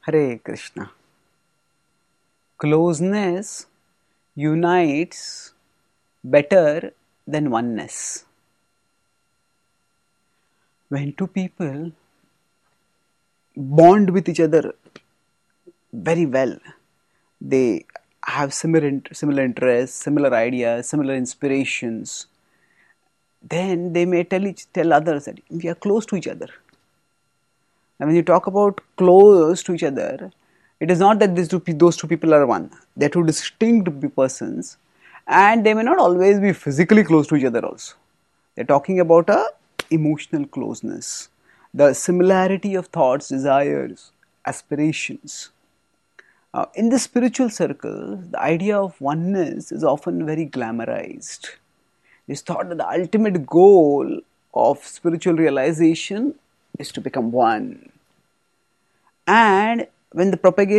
Hare Krishna. Closeness unites better than oneness. When two people bond with each other very well, they have similar interests, similar ideas, similar inspirations, then they may tell others that we are close to each other. And when you talk about close to each other, it is not that those two people are one. They are two distinct persons, and they may not always be physically close to each other also. They are talking about a emotional closeness, the similarity of thoughts, desires, aspirations. In the spiritual circle, the idea of oneness is often very glamorized. It's thought that the ultimate goal of spiritual realization is to become one. And when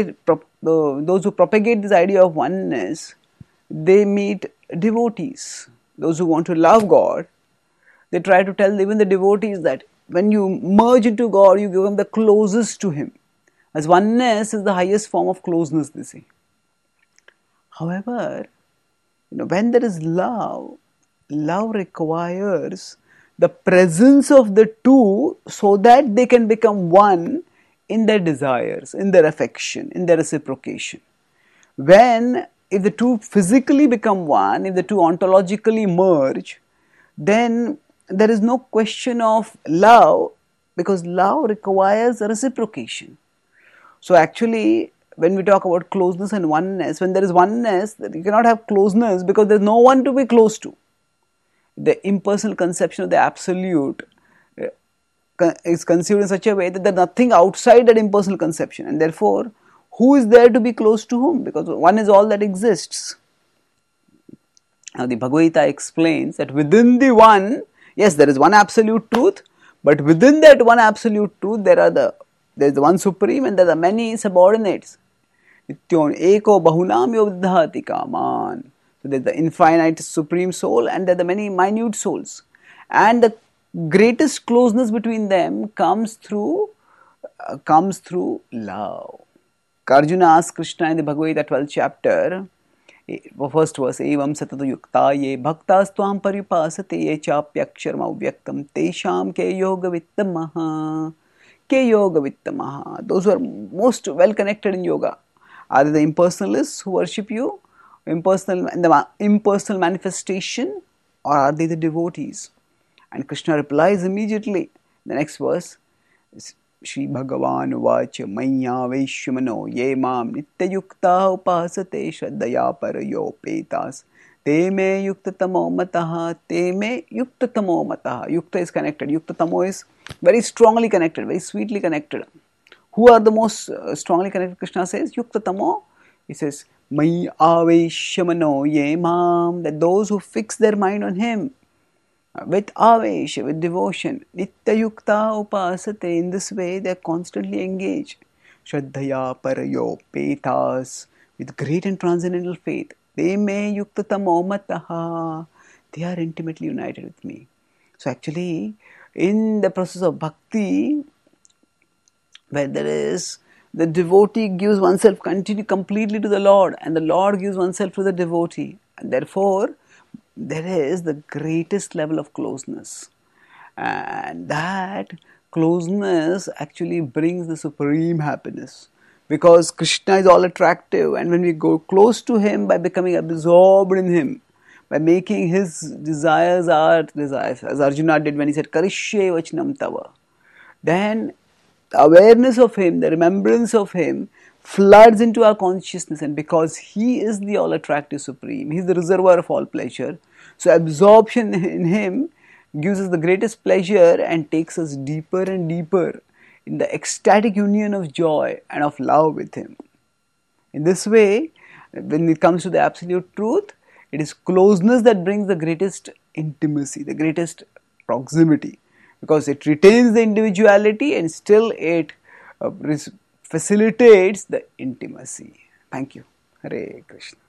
those who propagate this idea of oneness, they meet devotees, those who want to love God. They try to tell even the devotees that when you merge into God, you become the closest to Him. As oneness is the highest form of closeness, they say. However, when there is love, love requires the presence of the two so that they can become one in their desires, in their affection, in their reciprocation. If the two physically become one, if the two ontologically merge, then there is no question of love, because love requires a reciprocation. So actually, when we talk about closeness and oneness, when there is oneness, you cannot have closeness because there is no one to be close to. The impersonal conception of the absolute is conceived in such a way that there is nothing outside that impersonal conception, and therefore, who is there to be close to whom? Because one is all that exists. Now, the Bhagavad Gita explains that within the one, yes, there is one absolute truth, but within that one absolute truth, there is the one supreme and there are many subordinates. Nityon eko bahunam yodhati kaman. So there is the infinite supreme soul and there are the many minute souls. And the greatest closeness between them comes through love. Arjuna asked Krishna in the Bhagavad Gita 12th chapter, first verse, evam satatu yukta ye bhaktas tvam paripasate ye chapyaksharma vyaktam tesham ke yoga vittamaha. Ke yoga vittamaha. Those who are most well connected in yoga. Are they the impersonalists who worship you? The impersonal manifestation, or are they the devotees? And Krishna replies immediately. The next verse, Shri Bhagavan Vacha Maya Vaishmano Ye Mam Nityayukta Upasate Shraddhaya Parayo Petas Te Me Yuktatamo Mataha Te Me Yuktatamo Mataha. Yukta is connected. Yuktatamo is very strongly connected, very sweetly connected. Who are the most strongly connected? Krishna says Yuktatamo. He says Maya Vaishmano Ye Mam, that those who fix their mind on Him with avesh, with devotion, nityayukta upasate, in this way they are constantly engaged. Shraddhaya parayo petas, with great and transcendental faith. They may yuktatamo mataha, they are intimately united with me. So actually, in the process of bhakti, where there is the devotee gives oneself completely to the Lord, and the Lord gives oneself to the devotee, and therefore there is the greatest level of closeness, and that closeness actually brings the supreme happiness, because Krishna is all attractive, and when we go close to Him by becoming absorbed in Him, by making His desires our desires, as Arjuna did when he said Karishye Vachanam Tava, then the awareness of Him, the remembrance of Him floods into our consciousness, and because He is the all-attractive Supreme, He is the reservoir of all pleasure, so absorption in Him gives us the greatest pleasure and takes us deeper and deeper in the ecstatic union of joy and of love with Him. In this way, when it comes to the absolute truth, it is closeness that brings the greatest intimacy, the greatest proximity, because it retains the individuality and still it facilitates the intimacy. Thank you. Hare Krishna.